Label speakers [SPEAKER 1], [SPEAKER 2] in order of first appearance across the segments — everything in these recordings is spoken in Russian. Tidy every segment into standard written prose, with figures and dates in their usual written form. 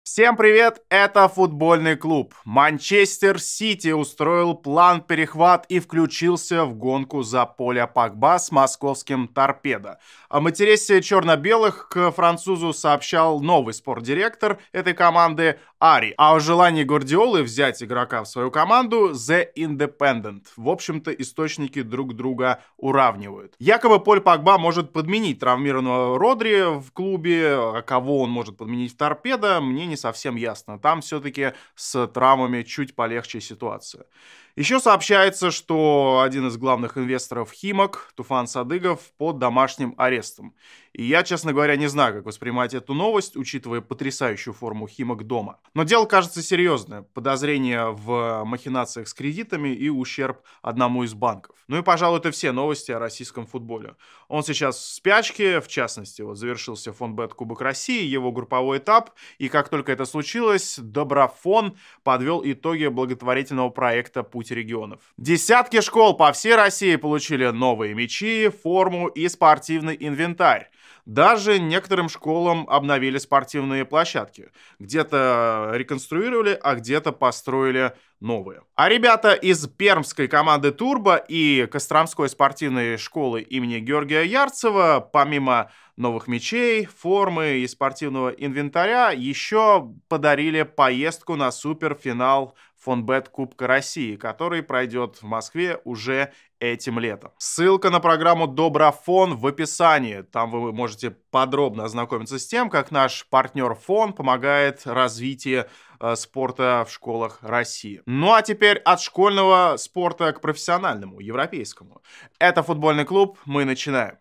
[SPEAKER 1] Всем привет, это футбольный клуб. Манчестер Сити устроил план-перехват и включился в гонку за Поля Погба с московским «Торпедо». О матересе черно-белых к французу сообщал новый спортдиректор этой команды Ари. А о желании Гвардиолы взять игрока в свою команду The Independent. В общем-то, источники друг друга уравнивают. Якобы Поль Погба может подменить травмированного Родри в клубе, а кого он может подменить в «Торпедо», мне не совсем ясно. Там все-таки с травмами чуть полегче ситуация. Еще сообщается, что один из главных инвесторов Химок, Туфан Садыгов, под домашним арестом. И я, честно говоря, не знаю, как воспринимать эту новость, учитывая потрясающую форму Химок дома. Но дело кажется серьезное. Подозрения в махинациях с кредитами и ущерб одному из банков. Ну и, пожалуй, это все новости о российском футболе. Он сейчас в спячке, в частности, вот завершился Фонбет Кубок России, его групповой этап. И как только это случилось, Доброфон подвел итоги благотворительного проекта «Путь регионов». Десятки школ по всей России получили новые мячи, форму и спортивный инвентарь. Даже некоторым школам обновили спортивные площадки. Где-то реконструировали, а где-то построили новые. А ребята из пермской команды «Турбо» и Костромской спортивной школы имени Георгия Ярцева, помимо новых мячей, формы и спортивного инвентаря, еще подарили поездку на суперфинал Фонбет Кубка России, который пройдет в Москве уже этим летом. Ссылка на программу Доброфон в описании. Там вы можете подробно ознакомиться с тем, как наш партнер Фон помогает развитию спорта в школах России. Ну а теперь от школьного спорта к профессиональному, европейскому. Это футбольный клуб, мы начинаем.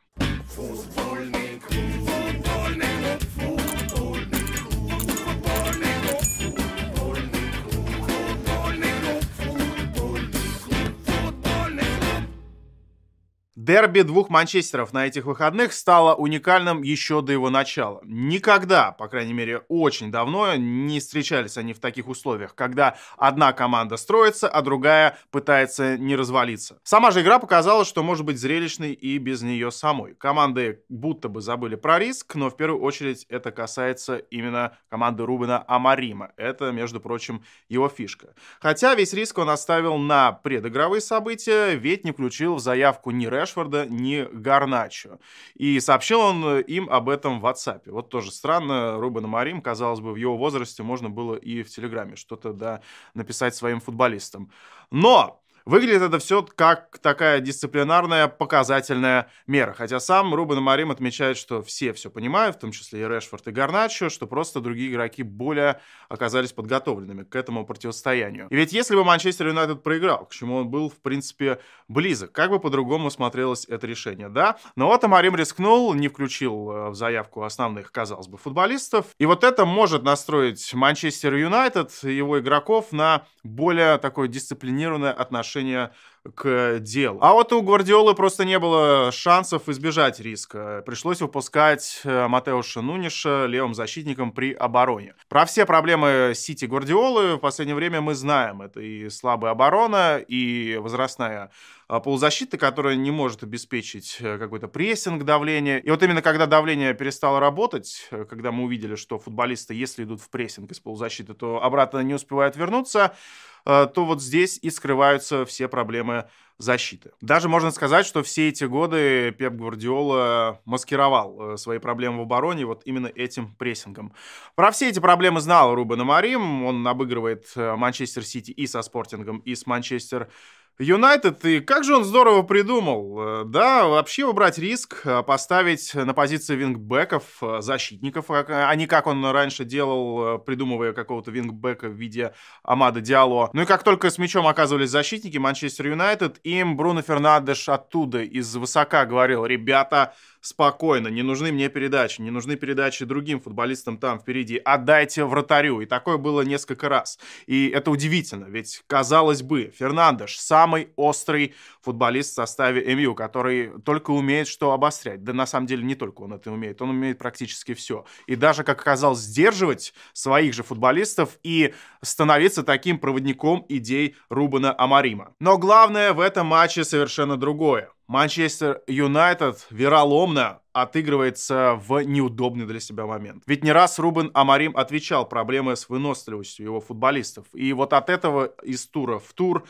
[SPEAKER 1] Дерби двух Манчестеров на этих выходных стало уникальным еще до его начала. Никогда, по крайней мере, очень давно не встречались они в таких условиях, когда одна команда строится, а другая пытается не развалиться. Сама же игра показала, что может быть зрелищной и без нее самой. Команды будто бы забыли про риск, но в первую очередь это касается именно команды Рубена Амарима. Это, между прочим, его фишка. Хотя весь риск он оставил на предыгровые события, ведь не включил в заявку ни Решфорда, ни Гарначо. И сообщил он им об этом в WhatsApp. Вот тоже странно, Рубен Амарим, казалось бы, в его возрасте можно было и в Телеграме что-то написать своим футболистам. Но выглядит это все как такая дисциплинарная показательная мера. Хотя сам Рубен Амарим отмечает, что все понимают, в том числе и Решфорд, и Гарначо, что просто другие игроки более оказались подготовленными к этому противостоянию. И ведь если бы Манчестер Юнайтед проиграл, к чему он был, в принципе, близок, как бы по-другому смотрелось это решение, да? Но вот Амарим рискнул, не включил в заявку основных, казалось бы, футболистов. И вот это может настроить Манчестер Юнайтед и его игроков на более такое дисциплинированное отношение к делу. А вот у Гвардиолы просто не было шансов избежать риска. Пришлось выпускать Матеуша Нуниша левым защитником при обороне. Про все проблемы Сити Гвардиолы в последнее время мы знаем. Это и слабая оборона, и возрастная полузащита, которая не может обеспечить какой-то прессинг, давление. И вот именно когда давление перестало работать, когда мы увидели, что футболисты, если идут в прессинг из полузащиты, то обратно не успевают вернуться, то вот здесь и скрываются все проблемы защиты. Даже можно сказать, что все эти годы Пеп Гвардиола маскировал свои проблемы в обороне вот именно этим прессингом. Про все эти проблемы знал Рубен Амарим. Он обыгрывает Манчестер Сити и со Спортингом, и с Манчестер Юнайтед, и как же он здорово придумал, да, вообще убрать риск, поставить на позиции вингбеков, защитников, а не как он раньше делал, придумывая какого-то вингбека в виде Амада Диалло. Ну и как только с мячом оказывались защитники Манчестер Юнайтед, им Бруно Фернандеш оттуда из высока говорил: ребята, спокойно, не нужны мне передачи, не нужны передачи другим футболистам там впереди, отдайте вратарю. И такое было несколько раз. И это удивительно, ведь, казалось бы, Фернандеш самый острый футболист в составе МЮ, который только умеет что обострять. Да на самом деле не только он это умеет, он умеет практически все. И даже, как оказалось, сдерживать своих же футболистов и становиться таким проводником идей Рубена Амарима. Но главное в этом матче совершенно другое. Манчестер Юнайтед вероломно отыгрывается в неудобный для себя момент. Ведь не раз Рубен Аморим отвечал проблемы с выносливостью его футболистов. И вот от этого из тура в тур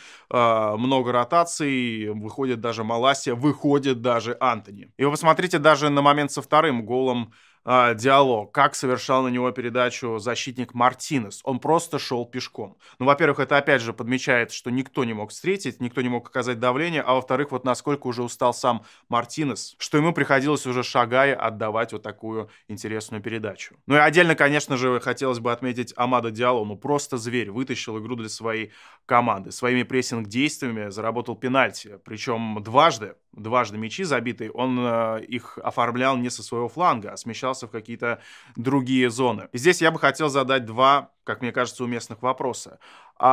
[SPEAKER 1] много ротаций, выходит даже Маласия, выходит даже Антони. И вы посмотрите даже на момент со вторым голом Диалло, как совершал на него передачу защитник Мартинес. Он просто шел пешком. Ну, во-первых, это опять же подмечает, что никто не мог встретить, никто не мог оказать давление, а во-вторых, вот насколько уже устал сам Мартинес, что ему приходилось уже шагая отдавать вот такую интересную передачу. Ну и отдельно, конечно же, хотелось бы отметить Амадо Диалло, ну просто зверь, вытащил игру для своей команды. Своими прессинг-действиями заработал пенальти, причем дважды мячи забитые, он их оформлял не со своего фланга, а смещался в какие-то другие зоны. И здесь я бы хотел задать два, как мне кажется, уместных вопроса.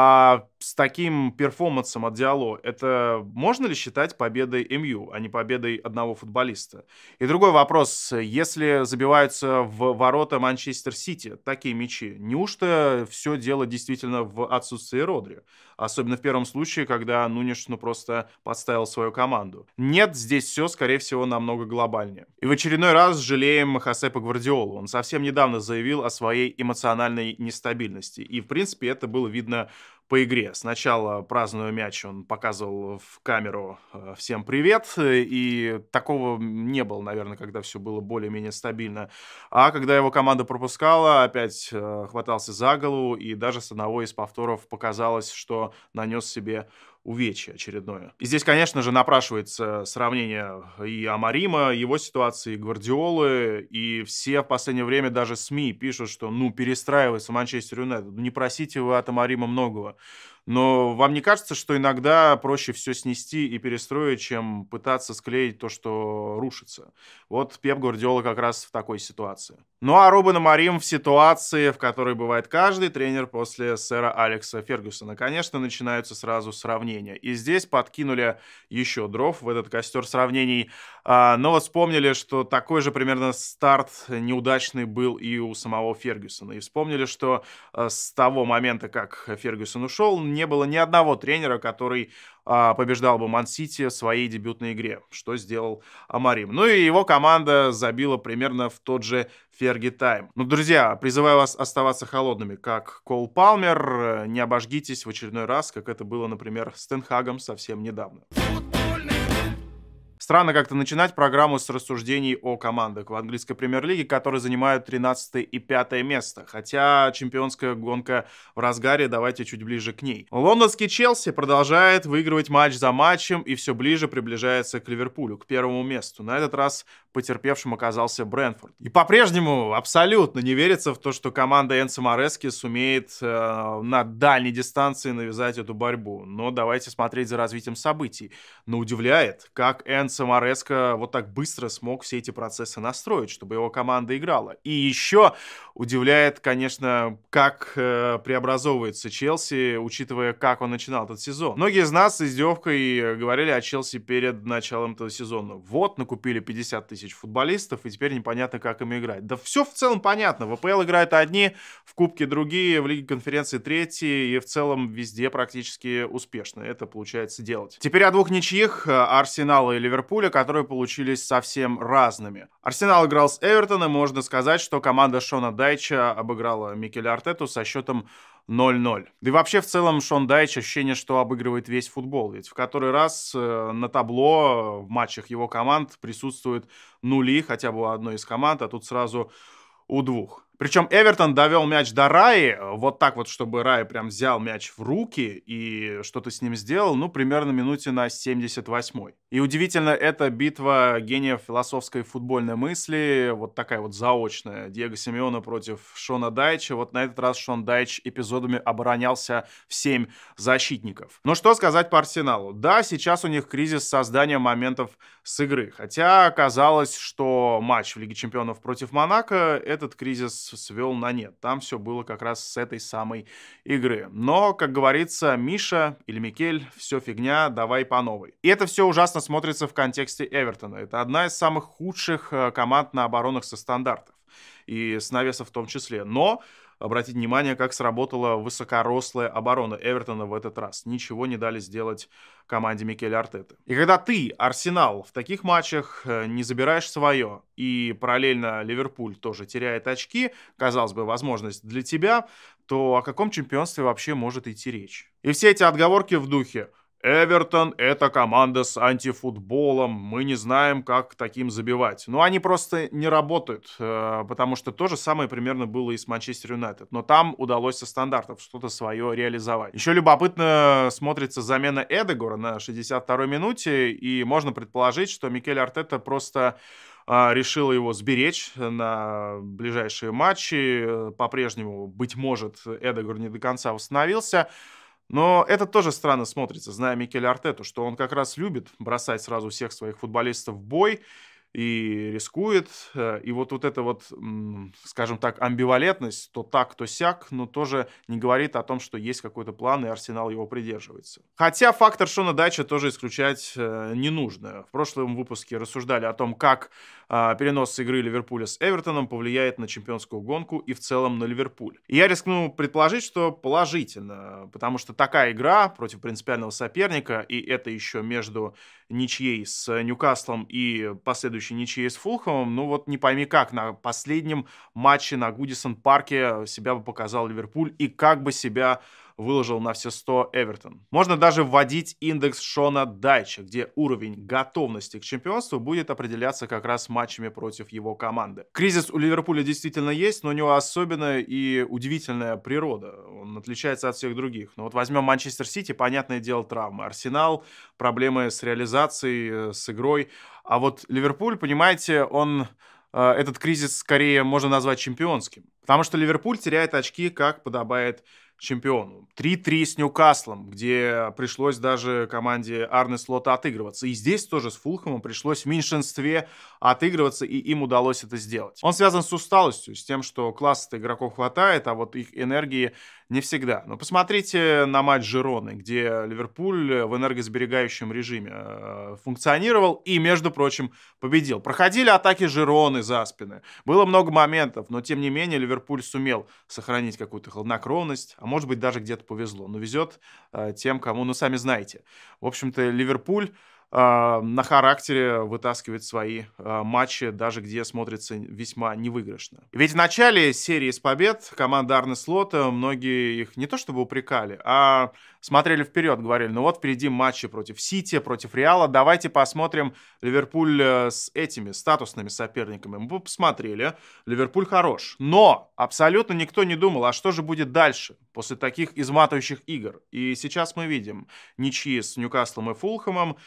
[SPEAKER 1] А с таким перформансом от Диалло это можно ли считать победой МЮ, а не победой одного футболиста? И другой вопрос. Если забиваются в ворота Манчестер Сити такие мячи, неужто все дело действительно в отсутствии Родри? Особенно в первом случае, когда Нунеш просто подставил свою команду. Нет, здесь все, скорее всего, намного глобальнее. И в очередной раз жалеем Хосепа Гвардиолу. Он совсем недавно заявил о своей эмоциональной нестабильности. И, в принципе, это было видно по игре. Сначала, празднуя мяч, он показывал в камеру «Всем привет», и такого не было, наверное, когда все было более-менее стабильно. А когда его команда пропускала, опять хватался за голову, и даже с одного из повторов показалось, что нанес себе увечье очередное. И здесь, конечно же, напрашивается сравнение и Амарима, его ситуации, и Гвардиолы, и все в последнее время даже СМИ пишут, что, перестраивается Манчестер Юнайтед. Не просите вы от Амарима многого. Но вам не кажется, что иногда проще все снести и перестроить, чем пытаться склеить то, что рушится? Вот Пеп Гвардиола как раз в такой ситуации. Ну а Рубен Аморим в ситуации, в которой бывает каждый тренер после сэра Алекса Фергюсона. Конечно, начинаются сразу сравнения. И здесь подкинули еще дров в этот костер сравнений. Но вот вспомнили, что такой же примерно старт неудачный был и у самого Фергюсона. И вспомнили, что с того момента, как Фергюсон ушел, не было ни одного тренера, который побеждал бы Ман-Сити в своей дебютной игре, что сделал Аморим. Ну и его команда забила примерно в тот же Ферги-тайм. Ну, друзья, призываю вас оставаться холодными, как Кол Палмер. Не обожгитесь в очередной раз, как это было, например, с Тен Хагом совсем недавно. Странно как-то начинать программу с рассуждений о командах в английской премьер-лиге, которые занимают 13 и 5 место. Хотя чемпионская гонка в разгаре, давайте чуть ближе к ней. Лондонский Челси продолжает выигрывать матч за матчем и все ближе приближается к Ливерпулю, к первому месту. На этот раз потерпевшим оказался Брентфорд. И по-прежнему абсолютно не верится в то, что команда Энцо Марески сумеет на дальней дистанции навязать эту борьбу. Но давайте смотреть за развитием событий. Но удивляет, как Энцо Мареска вот так быстро смог все эти процессы настроить, чтобы его команда играла. И еще удивляет, конечно, как преобразовывается Челси, учитывая, как он начинал этот сезон. Многие из нас с издевкой говорили о Челси перед началом этого сезона. Вот, накупили 50 тысяч футболистов, и теперь непонятно, как им играть. Да все в целом понятно. В АПЛ играют одни, в Кубке другие, в Лиге конференции третьи, и в целом везде практически успешно это получается делать. Теперь о двух ничьих, Арсенала и Ливерпуля, которые получились совсем разными. Арсенал играл с Эвертоном, можно сказать, что команда Шона Дайча обыграла Микеля Артету со счетом 0-0. Да и вообще в целом Шон Дайч ощущение, что обыгрывает весь футбол. Ведь в который раз на табло в матчах его команд присутствуют нули, хотя бы у одной из команд, а тут сразу у двух. Причем Эвертон довел мяч до Раи, вот так вот, чтобы Рай прям взял мяч в руки и что-то с ним сделал, примерно минуте на 78-й. И удивительно, это битва гениев философской футбольной мысли, вот такая вот заочная. Диего Симеона против Шона Дайча. Вот на этот раз Шон Дайч эпизодами оборонялся в 7 защитников. Но что сказать по Арсеналу? Да, сейчас у них кризис создания моментов с игры. Хотя казалось, что матч в Лиге Чемпионов против Монако этот кризис свел на нет. Там все было как раз с этой самой игры. Но, как говорится, Миша или Микель, все фигня, давай по новой. И это все ужасно смотрится в контексте Эвертона. Это одна из самых худших команд на оборонах со стандартов. И с навесов в том числе. Но обратить внимание, как сработала высокорослая оборона Эвертона в этот раз. Ничего не дали сделать команде Микеля Артеты. И когда ты, Арсенал, в таких матчах не забираешь свое, и параллельно Ливерпуль тоже теряет очки, казалось бы, возможность для тебя, то о каком чемпионстве вообще может идти речь? И все эти отговорки в духе: Эвертон — это команда с антифутболом, мы не знаем, как таким забивать. Ну, они просто не работают, потому что то же самое примерно было и с Манчестер Юнайтед. Но там удалось со стандартов что-то свое реализовать. Еще любопытно смотрится замена Эдегора на 62-й минуте, и можно предположить, что Микель Артета просто решил его сберечь на ближайшие матчи. По-прежнему, быть может, Эдегор не до конца восстановился. Но это тоже странно смотрится, зная Микеля Артету, что он как раз любит бросать сразу всех своих футболистов в бой и рискует. И вот эта вот, скажем так, амбивалентность, то так, то сяк, но тоже не говорит о том, что есть какой-то план, и Арсенал его придерживается. Хотя фактор Шона Дайча тоже исключать не нужно. В прошлом выпуске рассуждали о том, как перенос игры Ливерпуля с Эвертоном повлияет на чемпионскую гонку и в целом на Ливерпуль. И я рискну предположить, что положительно, потому что такая игра против принципиального соперника, и это еще между ничьей с Ньюкаслом и последующей ничьей с Фулхэмом, ну вот не пойми как, на последнем матче на Гудисон Парке себя бы показал Ливерпуль и как бы себя выложил на все 100 Эвертон. Можно даже вводить индекс Шона Дайча, где уровень готовности к чемпионству будет определяться как раз матчами против его команды. Кризис у Ливерпуля действительно есть, но у него особенная и удивительная природа. Он отличается от всех других. Но вот возьмем Манчестер Сити, понятное дело, травмы. Арсенал, проблемы с реализацией, с игрой. А вот Ливерпуль, понимаете, этот кризис скорее можно назвать чемпионским. Потому что Ливерпуль теряет очки, как подобает чемпиону. 3-3 с Ньюкаслом, где пришлось даже команде Арне Слота отыгрываться. И здесь тоже с Фулхэмом пришлось в меньшинстве отыгрываться, и им удалось это сделать. Он связан с усталостью, с тем, что класса игроков хватает, а вот их энергии не всегда. Но посмотрите на матч Жироны, где Ливерпуль в энергосберегающем режиме функционировал и, между прочим, победил. Проходили атаки Жироны за спины. Было много моментов, но, тем не менее, Ливерпуль сумел сохранить какую-то хладнокровность, а может быть, даже где-то повезло. Но везет тем, кому, ну, сами знаете. В общем-то, Ливерпуль на характере вытаскивает свои матчи, даже где смотрится весьма невыигрышно. Ведь в начале серии с побед команда Арне Слота, многие их не то чтобы упрекали, а смотрели вперед, говорили: ну вот впереди матчи против Сити, против Реала, давайте посмотрим Ливерпуль с этими статусными соперниками. Мы посмотрели, Ливерпуль хорош, но абсолютно никто не думал, а что же будет дальше, после таких изматывающих игр. И сейчас мы видим ничьи с Ньюкаслом и Фулхэмом,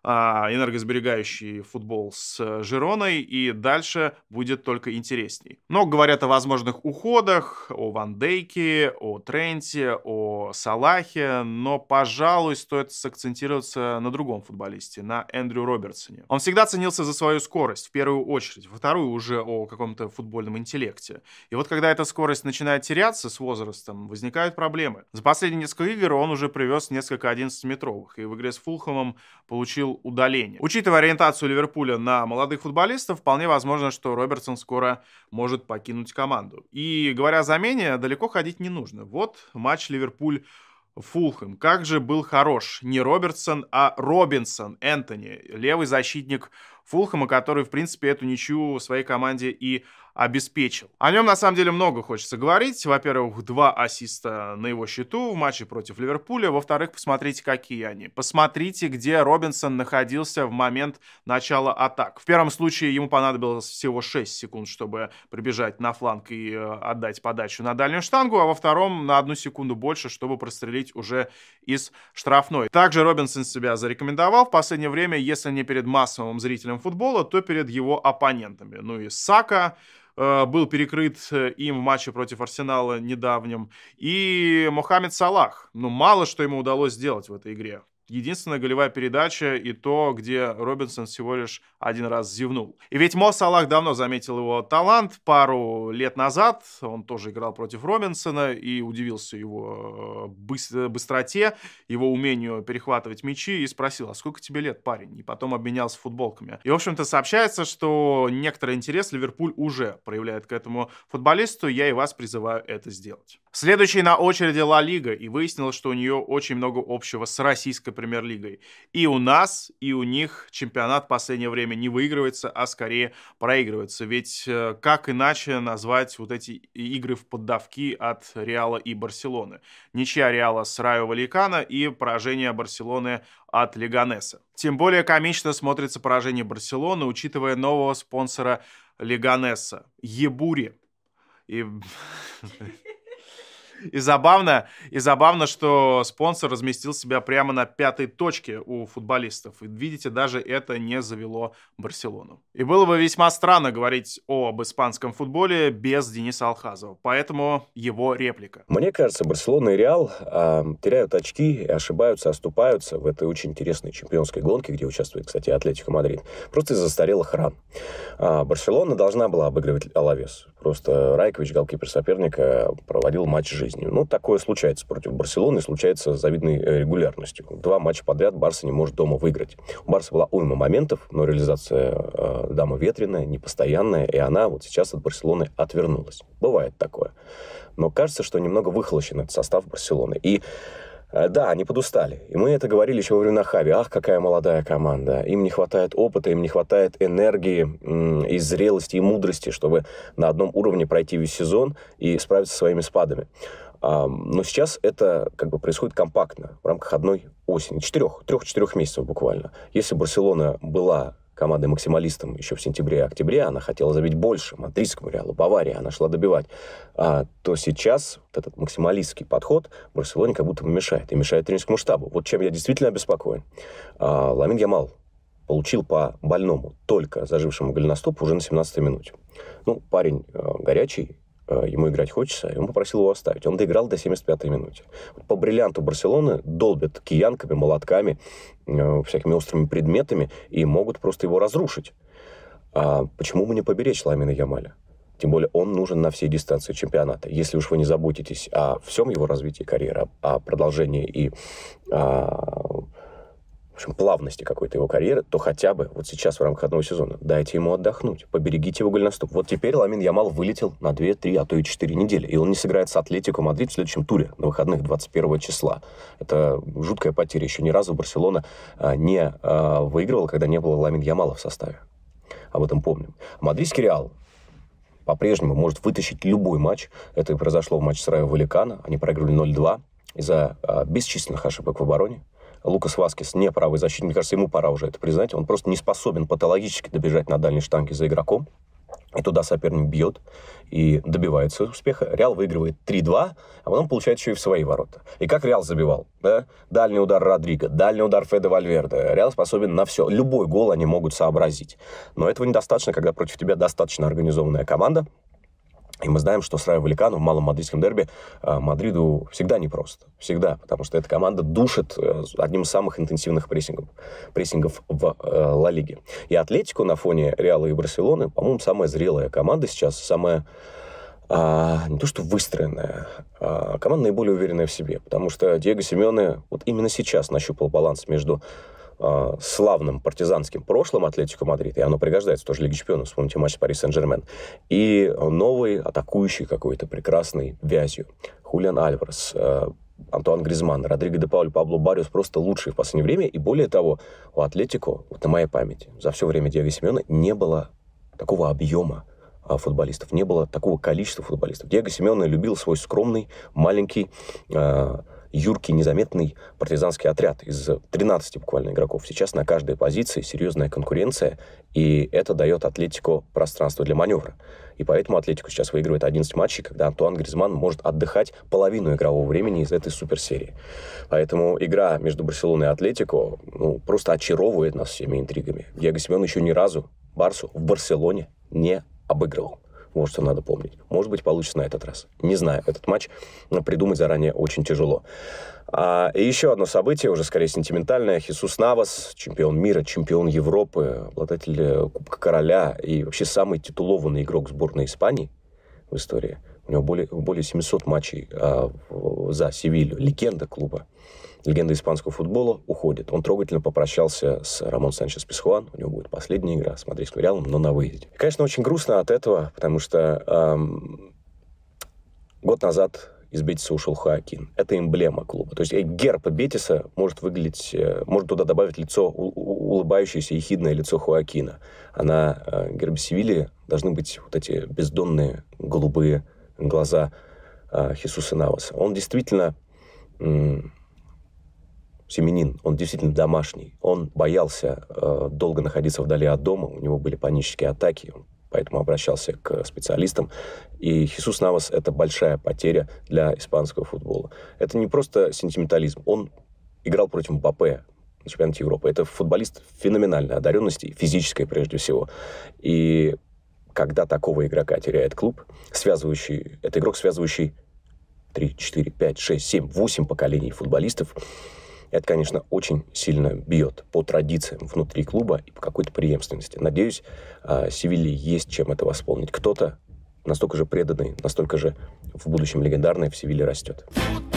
[SPEAKER 1] энергосберегающий футбол с Жироной, и дальше будет только интересней. Много говорят о возможных уходах, о Ван Дейке, о Тренте, о Салахе, но, пожалуй, стоит сакцентироваться на другом футболисте, на Эндрю Робертсоне. Он всегда ценился за свою скорость, в первую очередь, во вторую уже о каком-то футбольном интеллекте. И вот когда эта скорость начинает теряться с возрастом, возникают проблемы. За последние несколько игр он уже привез несколько 11-метровых, и в игре с Фулхэмом получил удаление. Учитывая ориентацию Ливерпуля на молодых футболистов, вполне возможно, что Робертсон скоро может покинуть команду. И говоря о замене, далеко ходить не нужно. Вот матч Ливерпуль-Фулхэм. Как же был хорош не Робертсон, а Робинсон Энтони, левый защитник Фулхэма, который, в принципе, эту ничью своей команде и обеспечил. О нем, на самом деле, много хочется говорить. Во-первых, 2 ассиста на его счету в матче против Ливерпуля. Во-вторых, посмотрите, какие они. Посмотрите, где Робинсон находился в момент начала атак. В первом случае ему понадобилось всего 6 секунд, чтобы прибежать на фланг и отдать подачу на дальнюю штангу, а во втором на 1 секунду больше, чтобы прострелить уже из штрафной. Также Робинсон себя зарекомендовал в последнее время, если не перед массовым зрителем футбола, то перед его оппонентами. Ну и Сака был перекрыт им в матче против Арсенала недавнем. И Мохаммед Салах. Ну, мало что ему удалось сделать в этой игре. Единственная голевая передача и то, где Робинсон всего лишь один раз зевнул. И ведь Мо Салах давно заметил его талант. Пару лет назад он тоже играл против Робинсона и удивился его быстроте, его умению перехватывать мячи и спросил: а сколько тебе лет, парень? И потом обменялся футболками. И, в общем-то, сообщается, что некоторый интерес Ливерпуль уже проявляет к этому футболисту. Я и вас призываю это сделать. Следующей на очереди Ла Лига, и выяснилось, что у нее очень много общего с российской премьер-лигой. И у нас, и у них чемпионат в последнее время не выигрывается, а скорее проигрывается. Ведь как иначе назвать вот эти игры в поддавки от Реала и Барселоны? Ничья Реала с Райо Вальякано и поражение Барселоны от Леганеса. Тем более комично смотрится поражение Барселоны, учитывая нового спонсора Леганеса — Ебури. И забавно, что спонсор разместил себя прямо на пятой точке у футболистов. И видите, даже это не завело Барселону. И было бы весьма странно говорить об испанском футболе без Дениса Алхазова. Поэтому его реплика.
[SPEAKER 2] Мне кажется, Барселона и Реал теряют очки, ошибаются, оступаются в этой очень интересной чемпионской гонке, где участвует, кстати, Атлетико Мадрид, просто из-за застарелых ран. Барселона должна была обыгрывать Алавес. Просто Райкович, голкипер соперника, проводил матч жизни. Ну, такое случается против Барселоны, случается с завидной регулярностью. 2 матча подряд Барса не может дома выиграть. У Барса была уйма моментов, но реализация дама ветреная, непостоянная, и она вот сейчас от Барселоны отвернулась. Бывает такое. Но кажется, что немного выхолощен этот состав Барселоны. И да, они подустали. И мы это говорили еще во времена Хави. Ах, какая молодая команда. Им не хватает опыта, им не хватает энергии, и зрелости, и мудрости, чтобы на одном уровне пройти весь сезон и справиться со своими спадами. Но сейчас это как бы происходит компактно, в рамках одной осени. 3-4 месяцев буквально. Если Барселона была командой максималистом еще в сентябре-октябре, она хотела забить больше мадридскому Реалу, Баварии, она шла добивать, то сейчас вот этот максималистский подход Барселоне как будто мешает, и мешает тренерскому штабу. Вот чем я действительно обеспокоен. Ламин Ямал получил по больному, только зажившему голеностопу уже на 17-й минуте. Ну, парень горячий, ему играть хочется, и он попросил его оставить. Он доиграл до 75-й минуте. По бриллианту Барселоны долбят киянками, молотками, всякими острыми предметами и могут просто его разрушить. Почему бы не поберечь Ламина Ямаля? Тем более он нужен на всей дистанции чемпионата. Если уж вы не заботитесь о всем его развитии карьеры, о продолжении и в общем, плавности какой-то его карьеры, то хотя бы вот сейчас в рамках одного сезона дайте ему отдохнуть, поберегите его голеностоп. Вот теперь Ламин Ямал вылетел на 2, 3, а то и 4 недели. И он не сыграет с Атлетико Мадрид в следующем туре, на выходных 21 числа. Это жуткая потеря. Еще ни разу Барселона не выигрывала, когда не было Ламин Ямала в составе. Об этом помним. Мадридский Реал по-прежнему может вытащить любой матч. Это и произошло в матче с Райо Вальякано. Они проигрывали 0-2 из-за бесчисленных ошибок в обороне. Лукас Васкес не правый защитник. Мне кажется, ему пора уже это признать. Он просто не способен патологически добежать на дальней штанге за игроком. И туда соперник бьет и добивается успеха. Реал выигрывает 3-2, а потом получает еще и в свои ворота. И как Реал забивал? Да? Дальний удар Родриго, дальний удар Феде Вальверде. Реал способен на все. Любой гол они могут сообразить. Но этого недостаточно, когда против тебя достаточно организованная команда. И мы знаем, что с Райо Вальякано в малом мадридском дерби Мадриду всегда непросто. Всегда. Потому что эта команда душит одним из самых интенсивных прессингов в Ла Лиге. И Атлетико на фоне Реала и Барселоны, по-моему, самая зрелая команда сейчас. Самая не то что выстроенная, команда наиболее уверенная в себе. Потому что Диего Симеоне вот именно сейчас нащупал баланс между славным партизанским прошлым Атлетико Мадрид, и оно пригождается тоже в Лиге Чемпионов, вспомните матч с Пари Сен-Жермен, и новый, атакующий какой-то прекрасной вязью. Хулиан Альварес, Антуан Гризман, Родриго де Пауль, Пабло Барриос просто лучшие в последнее время, и более того, у Атлетико, вот на моей памяти, за все время Диего Симеоне не было такого объема футболистов, не было такого количества футболистов. Диего Симеоне любил свой скромный, маленький, юркий, незаметный партизанский отряд из 13 буквально игроков. Сейчас на каждой позиции серьезная конкуренция, и это дает Атлетико пространство для маневра. И поэтому Атлетико сейчас выигрывает 11 матчей, когда Антуан Гризман может отдыхать половину игрового времени из этой суперсерии. Поэтому игра между Барселоной и Атлетико просто очаровывает нас всеми интригами. Диего Симеоне еще ни разу Барсу в Барселоне не обыгрывал. Вот что надо помнить. Может быть, получится на этот раз. Не знаю. Этот матч придумать заранее очень тяжело. И еще одно событие, уже скорее сентиментальное. Хесус Навас, чемпион мира, чемпион Европы, обладатель Кубка Короля и вообще самый титулованный игрок сборной Испании в истории. У него более 700 матчей за Севилью. Легенда клуба, легенда испанского футбола уходит. Он трогательно попрощался с Рамон Санчес-Пизхуан. У него будет последняя игра с мадридским Реалом, но на выезде. И, конечно, очень грустно от этого, потому что год назад из Бетиса ушел Хоакин. Это эмблема клуба. То есть герб Бетиса может выглядеть... Может туда добавить лицо, улыбающееся, ехидное лицо Хоакина. А на гербе Севильи должны быть вот эти бездонные голубые глаза Хесуса Наваса. Он действительно семьянин, он действительно домашний. Он боялся долго находиться вдали от дома. У него были панические атаки. Поэтому обращался к специалистам. И Хесус Навас – это большая потеря для испанского футбола. Это не просто сентиментализм. Он играл против Мбаппе на чемпионате Европы. Это футболист феноменальной одаренности, физической прежде всего. И когда такого игрока теряет клуб, это игрок, связывающий 3, 4, 5, 6, 7, 8 поколений футболистов, это, конечно, очень сильно бьет по традициям внутри клуба и по какой-то преемственности. Надеюсь, Севилье есть чем это восполнить. Кто-то настолько же преданный, настолько же в будущем легендарный в Севилье растет.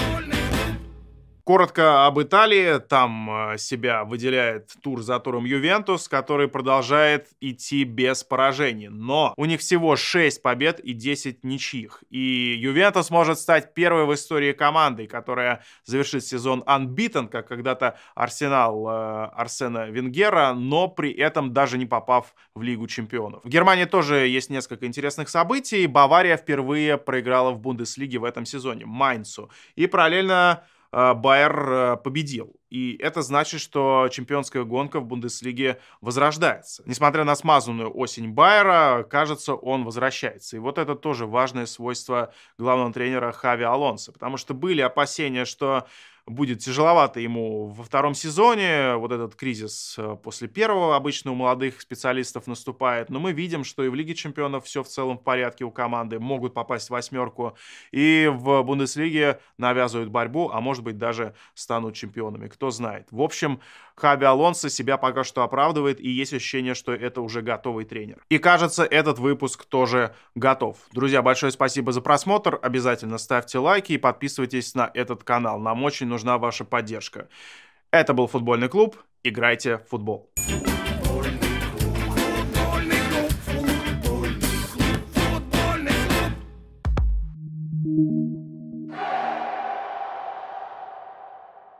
[SPEAKER 1] Коротко об Италии. Там себя выделяет тур за туром Ювентус, который продолжает идти без поражений. Но у них всего 6 побед и 10 ничьих. И Ювентус может стать первой в истории командой, которая завершит сезон unbeaten, как когда-то Арсенал Арсена Венгера, но при этом даже не попав в Лигу чемпионов. В Германии тоже есть несколько интересных событий. Бавария впервые проиграла в Бундеслиге в этом сезоне Майнцу. И параллельно Байер победил. И это значит, что чемпионская гонка в Бундеслиге возрождается. Несмотря на смазанную осень Байера, кажется, он возвращается. И вот это тоже важное свойство главного тренера Хави Алонсо. Потому что были опасения, что будет тяжеловато ему во втором сезоне. Вот этот кризис после первого обычно у молодых специалистов наступает. Но мы видим, что и в Лиге чемпионов все в целом в порядке у команды. Могут попасть в 8. И в Бундеслиге навязывают борьбу, а может быть даже станут чемпионами. Кто знает. В общем, Хави Алонсо себя пока что оправдывает. И есть ощущение, что это уже готовый тренер. И кажется, этот выпуск тоже готов. Друзья, большое спасибо за просмотр. Обязательно ставьте лайки и подписывайтесь на этот канал. Нам очень нужна ваша поддержка. Это был футбольный клуб. Играйте в футбол.
[SPEAKER 3] Футбольный клуб.